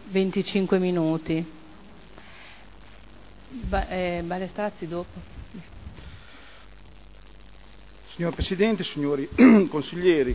25 minuti. Balestrazzi dopo. Signor Presidente, signori consiglieri,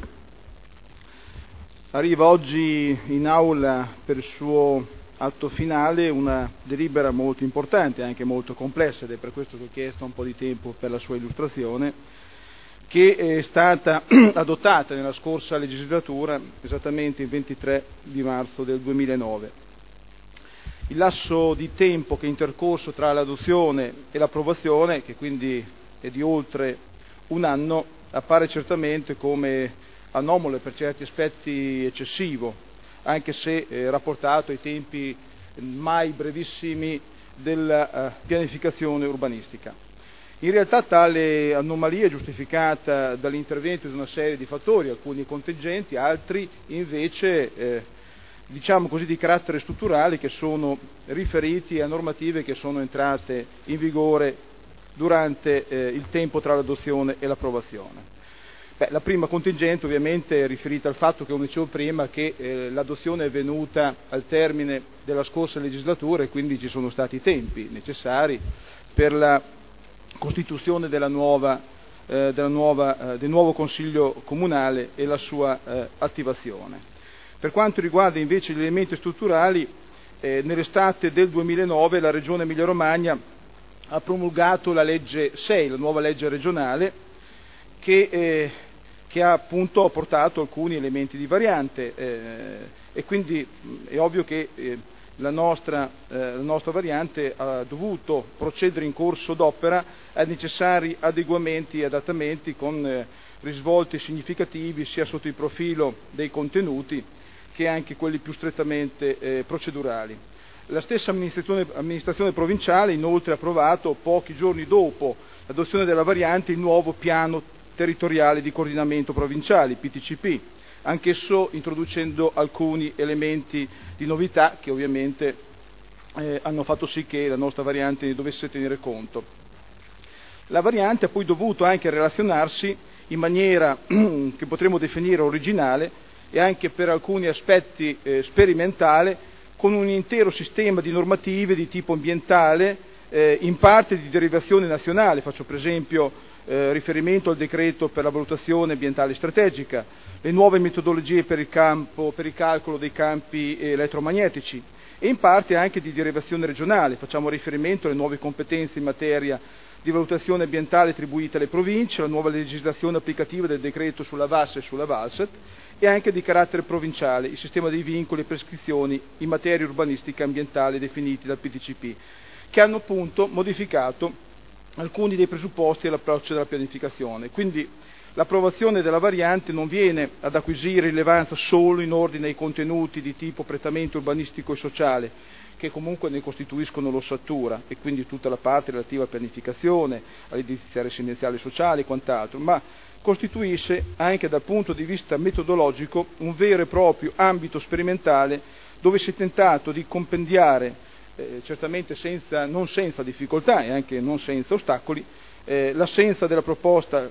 arriva oggi in aula per il suo atto finale una delibera molto importante, anche molto complessa, ed è per questo che ho chiesto un po' di tempo per la sua illustrazione, che è stata adottata nella scorsa legislatura, esattamente il 23 di marzo del 2009. Il lasso di tempo che è intercorso tra l'adozione e l'approvazione, che quindi è di oltre un anno, appare certamente come anomalo e per certi aspetti eccessivo, anche se rapportato ai tempi mai brevissimi della pianificazione urbanistica. In realtà tale anomalia è giustificata dall'intervento di una serie di fattori, alcuni contingenti, altri invece diciamo così di carattere strutturale, che sono riferiti a normative che sono entrate in vigore durante il tempo tra l'adozione e l'approvazione. La prima contingente ovviamente è riferita al fatto, che come dicevo prima, che l'adozione è venuta al termine della scorsa legislatura e quindi ci sono stati i tempi necessari per la costituzione del nuovo Consiglio Comunale e la sua attivazione. Per quanto riguarda invece gli elementi strutturali, nell'estate del 2009 la Regione Emilia-Romagna ha promulgato la legge 6, la nuova legge regionale, che ha appunto portato alcuni elementi di variante e quindi è ovvio che la nostra variante ha dovuto procedere in corso d'opera ai necessari adeguamenti e adattamenti, con risvolti significativi sia sotto il profilo dei contenuti che anche quelli più strettamente procedurali. La stessa amministrazione provinciale inoltre ha approvato pochi giorni dopo l'adozione della variante il nuovo piano territoriale di coordinamento provinciali, PTCP, anch'esso introducendo alcuni elementi di novità che ovviamente hanno fatto sì che la nostra variante ne dovesse tenere conto. La variante ha poi dovuto anche relazionarsi in maniera che potremmo definire originale e anche per alcuni aspetti sperimentale con un intero sistema di normative di tipo ambientale, in parte di derivazione nazionale. Faccio per esempio riferimento al decreto per la valutazione ambientale strategica, le nuove metodologie per il calcolo dei campi elettromagnetici, e in parte anche di derivazione regionale. Facciamo riferimento alle nuove competenze in materia di valutazione ambientale attribuite alle province, la nuova legislazione applicativa del decreto sulla VAS e sulla VALSAT, e anche di carattere provinciale, il sistema dei vincoli e prescrizioni in materia urbanistica e ambientale definiti dal PTCP, che hanno appunto modificato alcuni dei presupposti dell'approccio della pianificazione. Quindi l'approvazione della variante non viene ad acquisire rilevanza solo in ordine ai contenuti di tipo prettamente urbanistico e sociale, che comunque ne costituiscono l'ossatura, e quindi tutta la parte relativa alla pianificazione, all'edilizia residenziale sociale e quant'altro, ma costituisce anche dal punto di vista metodologico un vero e proprio ambito sperimentale dove si è tentato di compendiare, certamente non senza difficoltà e anche non senza ostacoli, l'essenza della proposta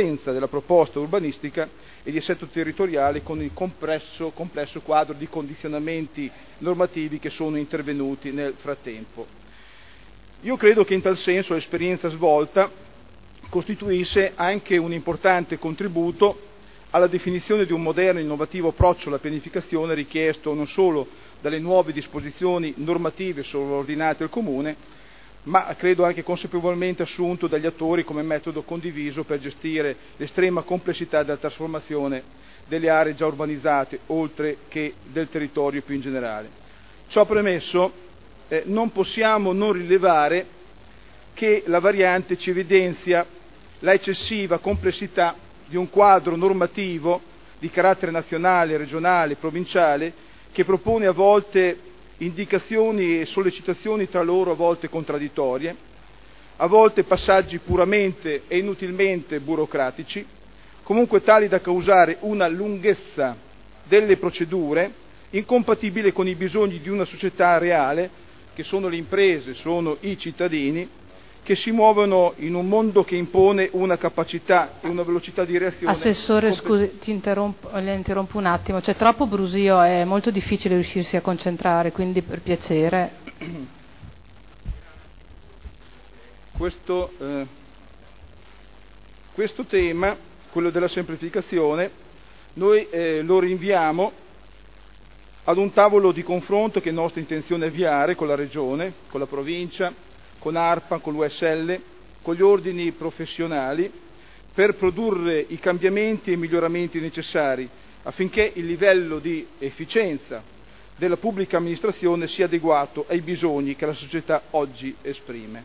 urbanistica e di assetto territoriale, con il complesso quadro di condizionamenti normativi che sono intervenuti nel frattempo. Io credo che in tal senso l'esperienza svolta costituisce anche un importante contributo alla definizione di un moderno e innovativo approccio alla pianificazione, richiesto non solo dalle nuove disposizioni normative sovraordinate al Comune, ma credo anche consapevolmente assunto dagli attori come metodo condiviso per gestire l'estrema complessità della trasformazione delle aree già urbanizzate, oltre che del territorio più in generale. Ciò premesso, non possiamo non rilevare che la variante ci evidenzia la eccessiva complessità di un quadro normativo di carattere nazionale, regionale, provinciale, che propone a volte indicazioni e sollecitazioni tra loro a volte contraddittorie, a volte passaggi puramente e inutilmente burocratici, comunque tali da causare una lunghezza delle procedure incompatibile con i bisogni di una società reale, che sono le imprese, sono i cittadini, che si muovono in un mondo che impone una capacità e una velocità di reazione. Assessore, scusi, le interrompo un attimo, c'è troppo brusio, è molto difficile riuscirsi a concentrare, quindi per piacere. Questo tema, quello della semplificazione, noi lo rinviamo ad un tavolo di confronto che è nostra intenzione avviare con la Regione, con la Provincia, con ARPA, con l'USL, con gli ordini professionali, per produrre i cambiamenti e i miglioramenti necessari affinché il livello di efficienza della pubblica amministrazione sia adeguato ai bisogni che la società oggi esprime.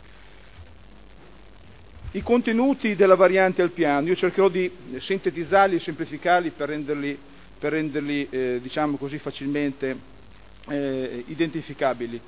I contenuti della variante al piano, io cercherò di sintetizzarli e semplificarli per renderli diciamo così, facilmente identificabili.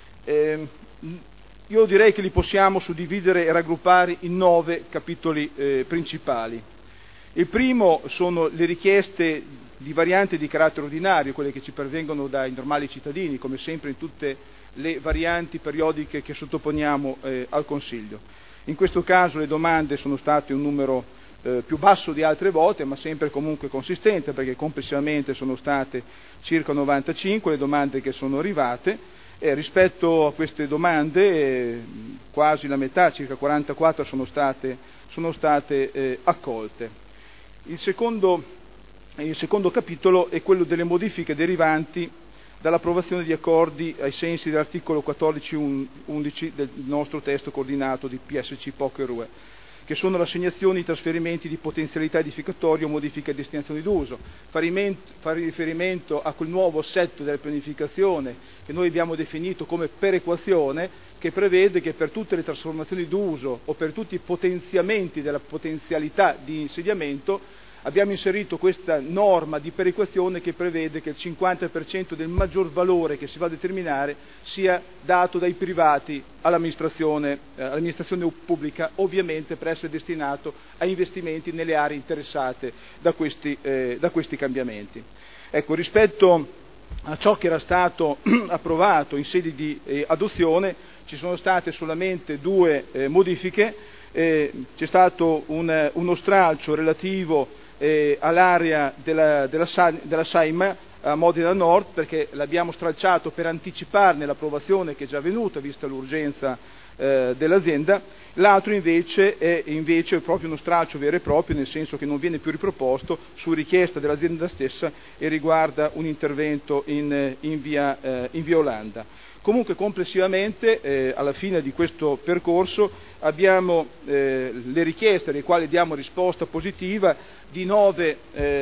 Io direi che li possiamo suddividere e raggruppare in 9 capitoli principali. Il primo sono le richieste di variante di carattere ordinario, quelle che ci pervengono dai normali cittadini, come sempre in tutte le varianti periodiche che sottoponiamo al Consiglio. In questo caso le domande sono state un numero più basso di altre volte, ma sempre comunque consistente, perché complessivamente sono state circa 95 le domande che sono arrivate. Rispetto a queste domande quasi la metà, circa 44, sono state accolte. Il secondo capitolo è quello delle modifiche derivanti dall'approvazione di accordi ai sensi dell'articolo 14.11 del nostro testo coordinato di PSC POC e RUE, che sono l'assegnazione, i trasferimenti di potenzialità edificatoria o modifiche a destinazioni d'uso. Fare riferimento a quel nuovo assetto della pianificazione che noi abbiamo definito come perequazione, che prevede che per tutte le trasformazioni d'uso o per tutti i potenziamenti della potenzialità di insediamento abbiamo inserito questa norma di perequazione che prevede che il 50% del maggior valore che si va a determinare sia dato dai privati all'amministrazione pubblica, ovviamente per essere destinato a investimenti nelle aree interessate da questi cambiamenti. Ecco, rispetto a ciò che era stato approvato in sede di adozione ci sono state solamente 2 modifiche. C'è stato uno stralcio relativo all'area della Saima a Modena Nord, perché l'abbiamo stralciato per anticiparne l'approvazione che è già avvenuta vista l'urgenza dell'azienda. L'altro invece è proprio uno stralcio vero e proprio, nel senso che non viene più riproposto su richiesta dell'azienda stessa e riguarda un intervento in via Olanda. Comunque complessivamente alla fine di questo percorso abbiamo le richieste alle quali diamo risposta positiva di 9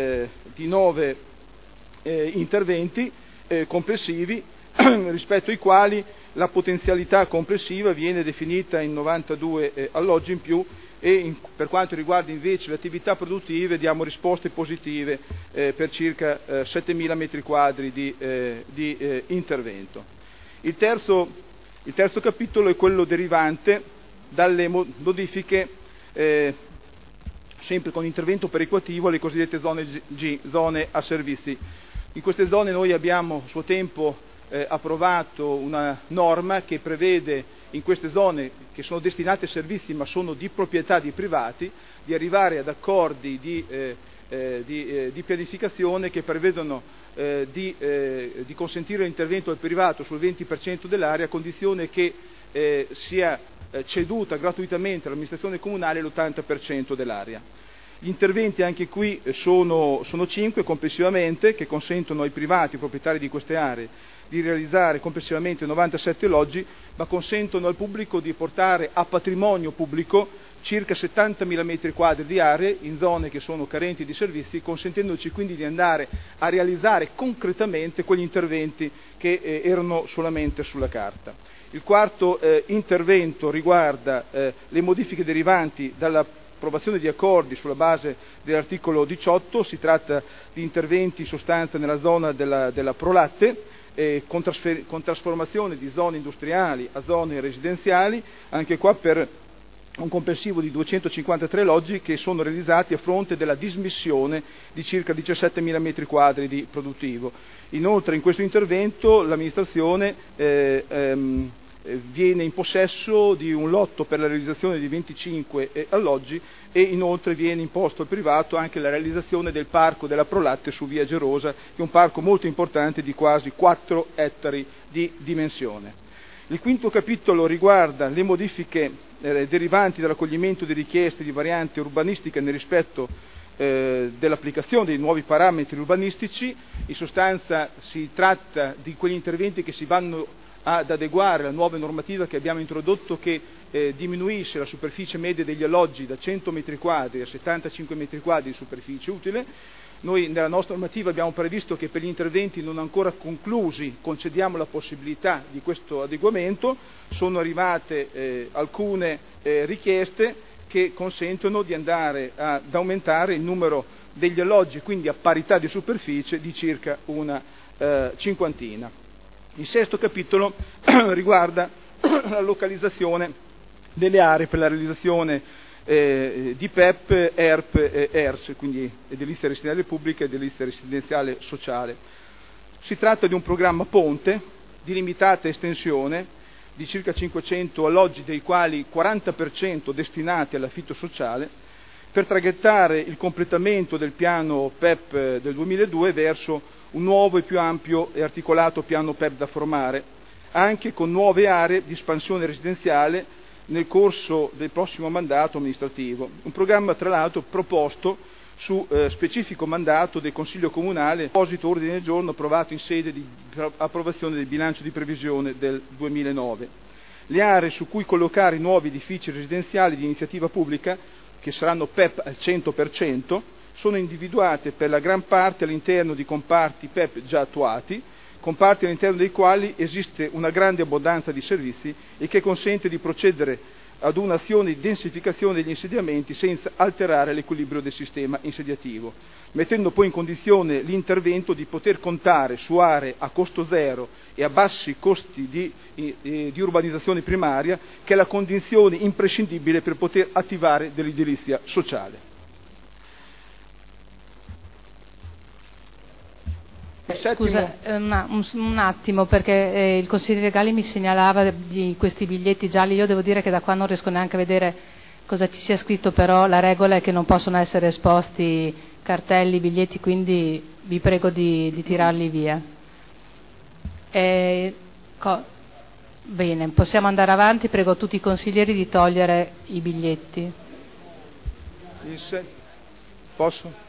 interventi complessivi, rispetto ai quali la potenzialità complessiva viene definita in 92 alloggi in più e per quanto riguarda invece le attività produttive diamo risposte positive per circa 7.000 metri quadri di intervento. Il terzo capitolo è quello derivante dalle modifiche sempre con intervento perequativo alle cosiddette zone G, zone a servizi. In queste zone noi abbiamo a suo tempo approvato una norma che prevede in queste zone, che sono destinate a servizi ma sono di proprietà di privati, di arrivare ad accordi di pianificazione che prevedono di consentire l'intervento del privato sul 20% dell'area a condizione che sia ceduta gratuitamente all'amministrazione comunale l'80% dell'area. Gli interventi anche qui sono 5 complessivamente, che consentono ai privati proprietari di queste aree di realizzare complessivamente 97 alloggi, ma consentono al pubblico di portare a patrimonio pubblico circa 70.000 metri quadri di aree in zone che sono carenti di servizi, consentendoci quindi di andare a realizzare concretamente quegli interventi che erano solamente sulla carta. Il quarto intervento riguarda le modifiche derivanti dall'approvazione di accordi sulla base dell'articolo 18, si tratta di interventi in sostanza nella zona della Prolatte, con trasformazione di zone industriali a zone residenziali, anche qua per un complessivo di 253 alloggi che sono realizzati a fronte della dismissione di circa 17.000 metri quadri di produttivo. Inoltre in questo intervento l'amministrazione viene in possesso di un lotto per la realizzazione di 25 alloggi e inoltre viene imposto al privato anche la realizzazione del parco della Prolatte su via Gerosa, che è un parco molto importante di quasi 4 ettari di dimensione. Il quinto capitolo riguarda le modifiche derivanti dall'accoglimento di richieste di variante urbanistica nel rispetto dell'applicazione dei nuovi parametri urbanistici. In sostanza si tratta di quegli interventi che si vanno ad adeguare alla nuova normativa che abbiamo introdotto, che diminuisce la superficie media degli alloggi da 100 metri quadri a 75 metri quadri di superficie utile. Noi nella nostra normativa abbiamo previsto che per gli interventi non ancora conclusi concediamo la possibilità di questo adeguamento. Sono arrivate alcune richieste che consentono di andare ad aumentare il numero degli alloggi, quindi a parità di superficie, di circa una cinquantina. Il sesto capitolo riguarda la localizzazione delle aree per la realizzazione di PEP, ERP e ERS, quindi edilizia residenziale pubblica e edilizia residenziale sociale. Si tratta di un programma ponte di limitata estensione di circa 500 alloggi, dei quali 40% destinati all'affitto sociale, per traghettare il completamento del piano PEP del 2002 verso un nuovo e più ampio e articolato piano PEP da formare, anche con nuove aree di espansione residenziale nel corso del prossimo mandato amministrativo. Un programma tra l'altro proposto su specifico mandato del Consiglio Comunale, apposito ordine del giorno approvato in sede di approvazione del bilancio di previsione del 2009. Le aree su cui collocare i nuovi edifici residenziali di iniziativa pubblica, che saranno PEP al 100%, sono individuate per la gran parte all'interno di comparti PEP già attuati, comparti all'interno dei quali esiste una grande abbondanza di servizi e che consente di procedere ad un'azione di densificazione degli insediamenti senza alterare l'equilibrio del sistema insediativo, mettendo poi in condizione l'intervento di poter contare su aree a costo zero e a bassi costi di urbanizzazione primaria, che è la condizione imprescindibile per poter attivare dell'edilizia sociale. Scusa, un attimo, perché il consigliere Galli mi segnalava di questi biglietti gialli. Io devo dire che da qua non riesco neanche a vedere cosa ci sia scritto, però la regola è che non possono essere esposti cartelli, biglietti, quindi vi prego di tirarli via. Bene, possiamo andare avanti. Prego tutti i consiglieri di togliere i biglietti. Posso?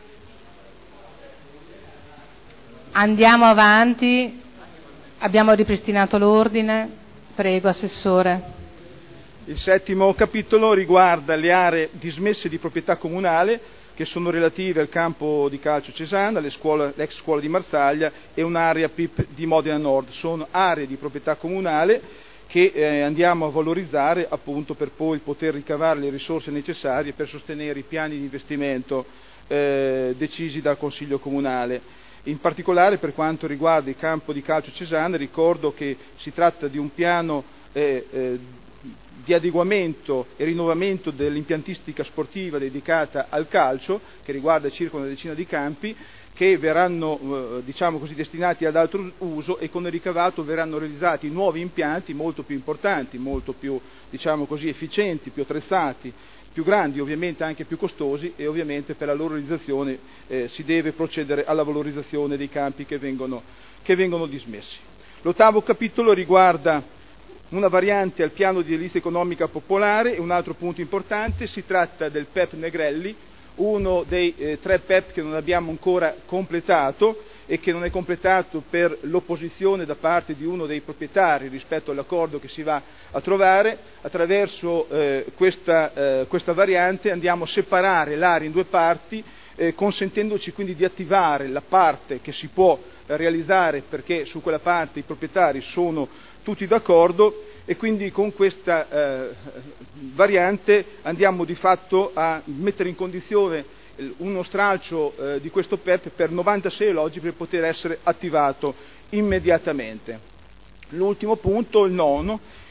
Andiamo avanti, abbiamo ripristinato l'ordine. Prego, Assessore. Il settimo capitolo riguarda le aree dismesse di proprietà comunale, che sono relative al campo di calcio Cesana, l'ex scuola di Marsaglia e un'area PIP di Modena Nord. Sono aree di proprietà comunale che andiamo a valorizzare appunto per poi poter ricavare le risorse necessarie per sostenere i piani di investimento decisi dal Consiglio Comunale. In particolare per quanto riguarda il campo di calcio Cesana, ricordo che si tratta di un piano di adeguamento e rinnovamento dell'impiantistica sportiva dedicata al calcio, che riguarda circa una decina di campi, che verranno destinati ad altro uso, e con il ricavato verranno realizzati nuovi impianti molto più importanti, molto più efficienti, più attrezzati, più grandi, ovviamente anche più costosi, e ovviamente per la loro realizzazione si deve procedere alla valorizzazione dei campi che vengono dismessi. L'ottavo capitolo riguarda una variante al piano di edilizia economica popolare, e un altro punto importante, si tratta del PEP Negrelli, uno dei 3 PEP che non abbiamo ancora completato, e che non è completato per l'opposizione da parte di uno dei proprietari rispetto all'accordo che si va a trovare. Attraverso questa variante andiamo a separare l'area in 2 parti, consentendoci quindi di attivare la parte che si può realizzare, perché su quella parte i proprietari sono tutti d'accordo, e quindi con questa variante andiamo di fatto a mettere in condizione uno stralcio di questo PEP per 96 alloggi per poter essere attivato immediatamente. L'ultimo punto, il nono,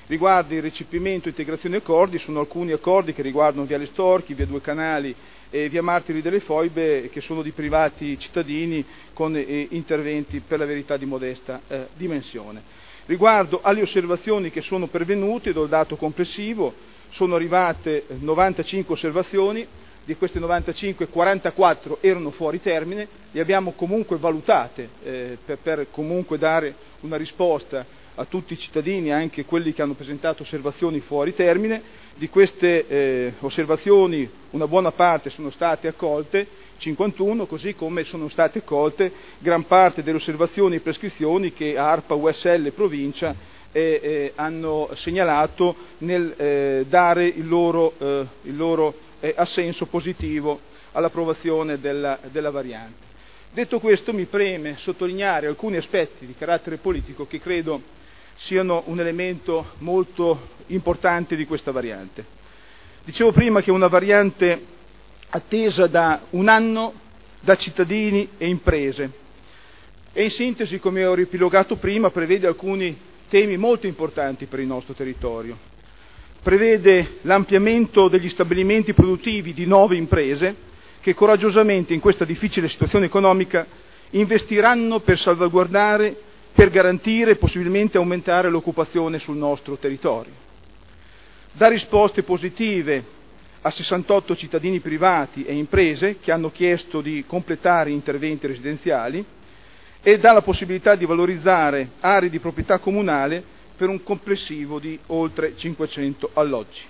riguarda il recepimento e integrazione accordi. Sono alcuni accordi che riguardano Viale Storchi, Via Due Canali e Via Martiri delle Foibe, che sono di privati cittadini con interventi per la verità di modesta dimensione. Riguardo alle osservazioni che sono pervenute, do il dato complessivo, sono arrivate 95 osservazioni. Di queste 95, 44 erano fuori termine, le abbiamo comunque valutate per comunque dare una risposta a tutti i cittadini, anche quelli che hanno presentato osservazioni fuori termine. Di queste osservazioni una buona parte sono state accolte, 51, così come sono state accolte gran parte delle osservazioni e prescrizioni che ARPA, USL e Provincia hanno segnalato nel dare il loro assenso positivo all'approvazione della variante. Detto questo, mi preme sottolineare alcuni aspetti di carattere politico che credo siano un elemento molto importante di questa variante. Dicevo prima che è una variante attesa da un anno da cittadini e imprese e in sintesi, come ho riepilogato prima, prevede alcuni temi molto importanti per il nostro territorio. Prevede l'ampliamento degli stabilimenti produttivi di 9 imprese che coraggiosamente in questa difficile situazione economica investiranno per salvaguardare, per garantire e possibilmente aumentare l'occupazione sul nostro territorio. Dà risposte positive a 68 cittadini privati e imprese che hanno chiesto di completare interventi residenziali e dà la possibilità di valorizzare aree di proprietà comunale per un complessivo di oltre 500 alloggi.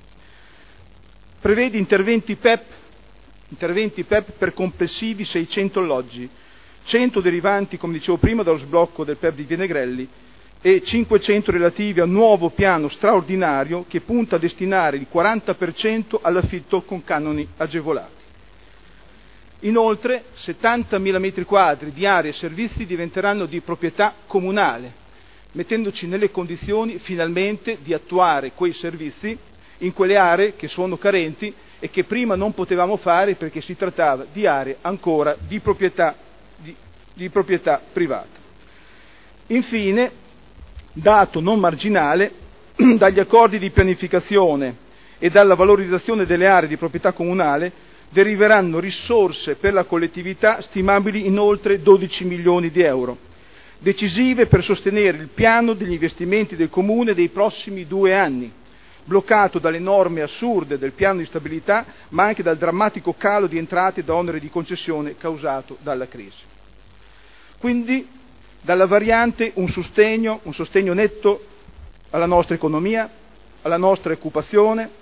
Prevede interventi PEP per complessivi 600 alloggi, 100 derivanti, come dicevo prima, dallo sblocco del PEP di Via Negrelli e 500 relativi al nuovo piano straordinario che punta a destinare il 40% all'affitto con canoni agevolati. Inoltre 70.000 metri quadri di aree e servizi diventeranno di proprietà comunale, mettendoci nelle condizioni finalmente di attuare quei servizi in quelle aree che sono carenti e che prima non potevamo fare perché si trattava di aree ancora di proprietà privata. Infine, dato non marginale, dagli accordi di pianificazione e dalla valorizzazione delle aree di proprietà comunale deriveranno risorse per la collettività stimabili in oltre 12 milioni di euro, decisive per sostenere il piano degli investimenti del Comune dei prossimi 2 anni, bloccato dalle norme assurde del piano di stabilità, ma anche dal drammatico calo di entrate da oneri di concessione causato dalla crisi. Quindi, dalla variante un sostegno netto alla nostra economia, alla nostra occupazione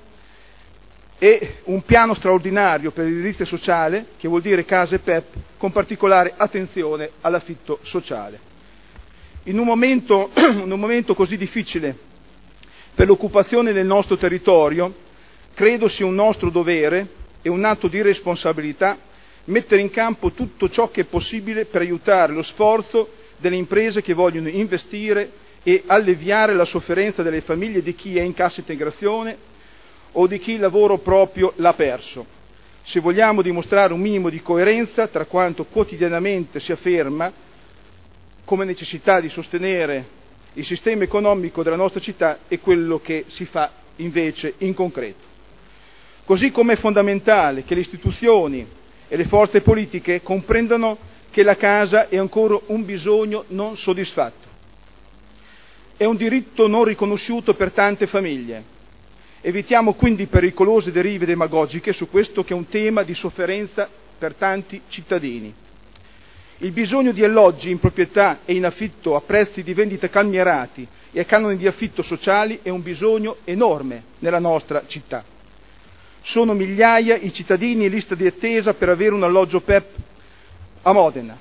e un piano straordinario per l'edilizia sociale, che vuol dire case PEP, con particolare attenzione all'affitto sociale. In un momento così difficile per l'occupazione del nostro territorio, credo sia un nostro dovere e un atto di responsabilità mettere in campo tutto ciò che è possibile per aiutare lo sforzo delle imprese che vogliono investire e alleviare la sofferenza delle famiglie di chi è in cassa integrazione o di chi il lavoro proprio l'ha perso. Se vogliamo dimostrare un minimo di coerenza tra quanto quotidianamente si afferma come necessità di sostenere il sistema economico della nostra città e quello che si fa invece in concreto. Così come è fondamentale che le istituzioni e le forze politiche comprendano che la casa è ancora un bisogno non soddisfatto. È un diritto non riconosciuto per tante famiglie. Evitiamo quindi pericolose derive demagogiche su questo che è un tema di sofferenza per tanti cittadini. Il bisogno di alloggi in proprietà e in affitto a prezzi di vendita calmierati e a canoni di affitto sociali è un bisogno enorme nella nostra città. Sono migliaia i cittadini in lista di attesa per avere un alloggio PEP a Modena.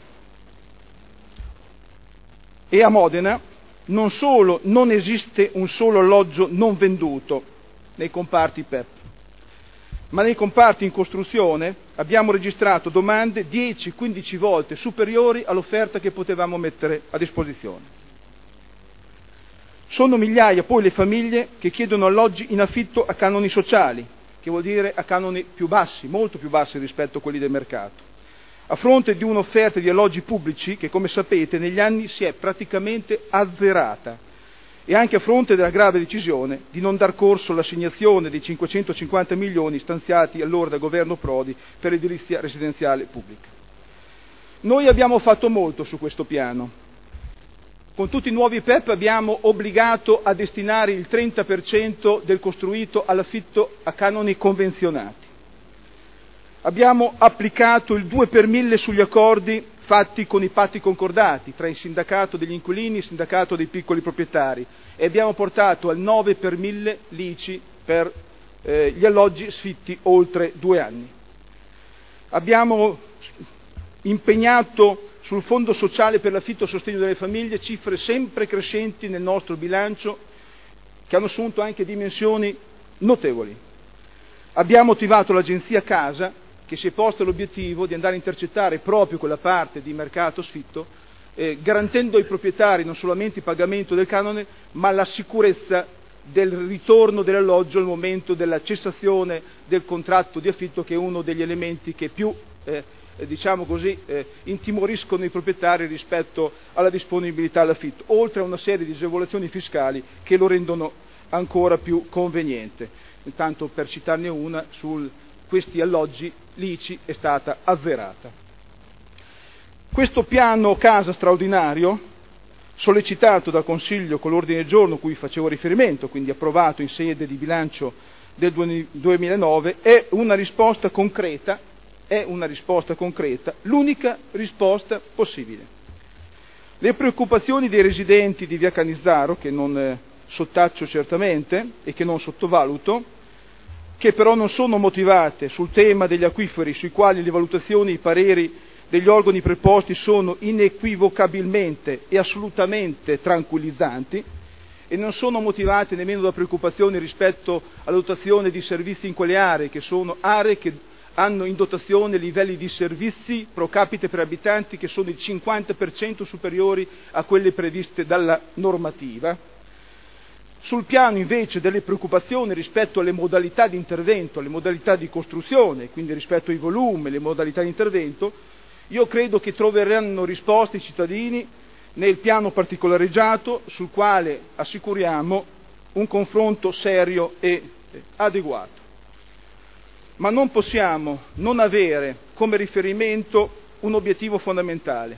E a Modena non solo non esiste un solo alloggio non venduto nei comparti PEP, ma nei comparti in costruzione abbiamo registrato domande 10-15 volte superiori all'offerta che potevamo mettere a disposizione. Sono migliaia poi le famiglie che chiedono alloggi in affitto a canoni sociali, che vuol dire a canoni più bassi, molto più bassi rispetto a quelli del mercato, a fronte di un'offerta di alloggi pubblici che, come sapete, negli anni si è praticamente azzerata e anche a fronte della grave decisione di non dar corso all'assegnazione dei 550 milioni stanziati allora dal governo Prodi per l'edilizia residenziale pubblica. Noi abbiamo fatto molto su questo piano. Con tutti i nuovi PEP abbiamo obbligato a destinare il 30% del costruito all'affitto a canoni convenzionati. Abbiamo applicato il 2 per 1000 sugli accordi fatti con i patti concordati tra il sindacato degli inquilini e il sindacato dei piccoli proprietari e abbiamo portato al 9 per 1000 l'ICI per gli alloggi sfitti oltre 2 anni. Abbiamo impegnato sul Fondo sociale per l'affitto a sostegno delle famiglie cifre sempre crescenti nel nostro bilancio che hanno assunto anche dimensioni notevoli. Abbiamo attivato l'agenzia Casa che si è posta l'obiettivo di andare a intercettare proprio quella parte di mercato sfitto, garantendo ai proprietari non solamente il pagamento del canone, ma la sicurezza del ritorno dell'alloggio al momento della cessazione del contratto di affitto, che è uno degli elementi che più intimoriscono i proprietari rispetto alla disponibilità all'affitto, oltre a una serie di agevolazioni fiscali che lo rendono ancora più conveniente. Intanto, per citarne una, su questi alloggi l'ICI è stata azzerata. Questo piano casa straordinario, sollecitato dal Consiglio con l'ordine del giorno cui facevo riferimento, quindi approvato in sede di bilancio del 2009, è una risposta concreta, l'unica risposta possibile. Le preoccupazioni dei residenti di via Canizzaro, che non sottaccio certamente e che non sottovaluto, che però non sono motivate sul tema degli acquiferi, sui quali le valutazioni e i pareri degli organi preposti sono inequivocabilmente e assolutamente tranquillizzanti, e non sono motivate nemmeno da preoccupazioni rispetto alla dotazione di servizi in quelle aree, che sono aree che hanno in dotazione livelli di servizi pro capite per abitanti che sono il 50% superiori a quelle previste dalla normativa. Sul piano invece delle preoccupazioni rispetto alle modalità di intervento, alle modalità di costruzione, quindi rispetto ai volumi, le modalità di intervento, io credo che troveranno risposte i cittadini nel piano particolareggiato, sul quale assicuriamo un confronto serio e adeguato. Ma non possiamo non avere come riferimento un obiettivo fondamentale: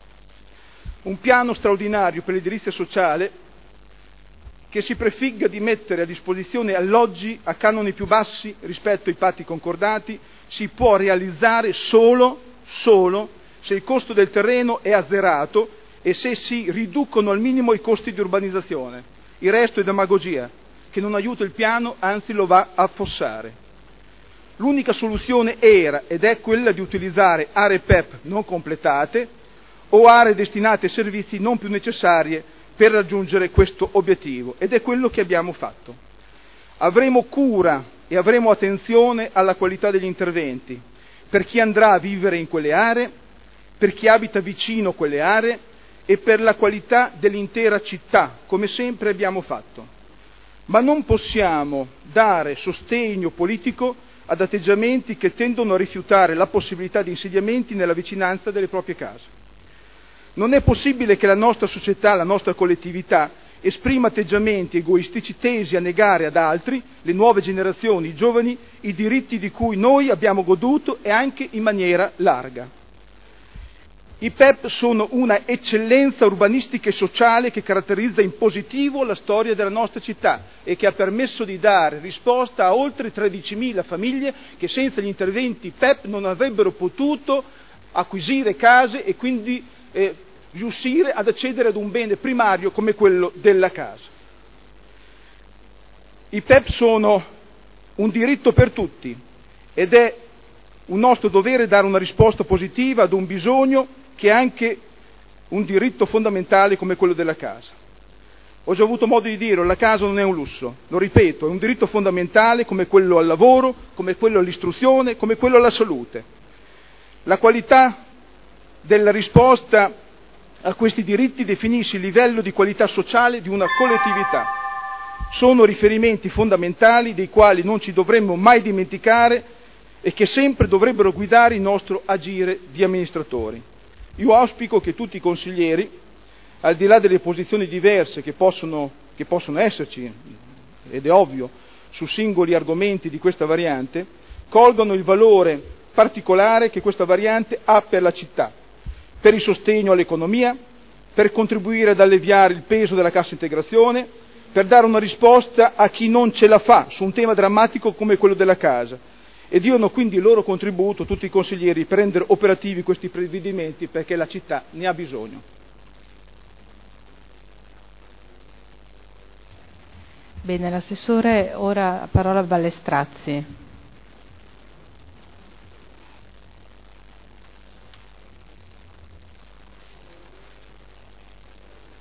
un piano straordinario per l'edilizia sociale che si prefigga di mettere a disposizione alloggi a canoni più bassi rispetto ai patti concordati si può realizzare solo se il costo del terreno è azzerato e se si riducono al minimo i costi di urbanizzazione. Il resto è demagogia che non aiuta il piano, anzi lo va a affossare. L'unica soluzione era ed è quella di utilizzare aree PEP non completate o aree destinate ai servizi non più necessarie per raggiungere questo obiettivo, ed è quello che abbiamo fatto. Avremo cura e avremo attenzione alla qualità degli interventi, per chi andrà a vivere in quelle aree, per chi abita vicino a quelle aree e per la qualità dell'intera città, come sempre abbiamo fatto. Ma non possiamo dare sostegno politico ad atteggiamenti che tendono a rifiutare la possibilità di insediamenti nella vicinanza delle proprie case. Non è possibile che la nostra società, la nostra collettività, esprima atteggiamenti egoistici tesi a negare ad altri, le nuove generazioni, i giovani, i diritti di cui noi abbiamo goduto e anche in maniera larga. I PEP sono una eccellenza urbanistica e sociale che caratterizza in positivo la storia della nostra città e che ha permesso di dare risposta a oltre 13.000 famiglie che senza gli interventi PEP non avrebbero potuto acquisire case e quindi riuscire ad accedere ad un bene primario come quello della casa. I PEP sono un diritto per tutti ed è un nostro dovere dare una risposta positiva ad un bisogno che è anche un diritto fondamentale come quello della casa. Ho già avuto modo di dire, la casa non è un lusso, lo ripeto, è un diritto fondamentale come quello al lavoro, come quello all'istruzione, come quello alla salute. La qualità della risposta a questi diritti definisce il livello di qualità sociale di una collettività. Sono riferimenti fondamentali dei quali non ci dovremmo mai dimenticare e che sempre dovrebbero guidare il nostro agire di amministratori. Io auspico che tutti i consiglieri, al di là delle posizioni diverse che possono che possono esserci, ed è ovvio, su singoli argomenti di questa variante, colgono il valore particolare che questa variante ha per la città, per il sostegno all'economia, per contribuire ad alleviare il peso della cassa integrazione, per dare una risposta a chi non ce la fa su un tema drammatico come quello della casa, e diano quindi il loro contributo, tutti i consiglieri, per rendere operativi questi provvedimenti, perché la città ne ha bisogno. Bene, l'assessore, ora parola a Ballestrazzi.